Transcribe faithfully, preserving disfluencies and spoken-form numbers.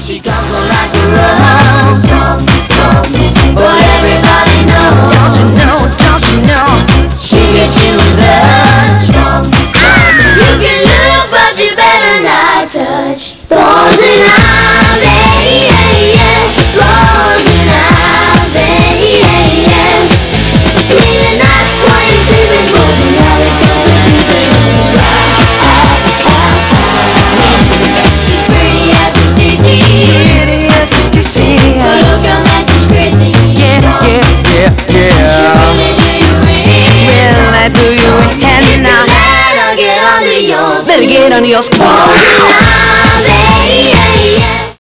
She comes on like a rose. But everybody knows. Don't you know, don't you know? She gets you in bed. You can look, but you better not touch. Frozen out, yeah, yeah, yeah. Frozen out, yeah, yeah, yeah. Between the nights while you're sleeping, frozen out, it comes to sleeping. She's pretty as a Dixie. Pretty as a Dixie. But look how much she's crazy. Yeah, yeah, yeah, yeah. She really do you in. Will I do you in now? Better get under yours. Better get under yours.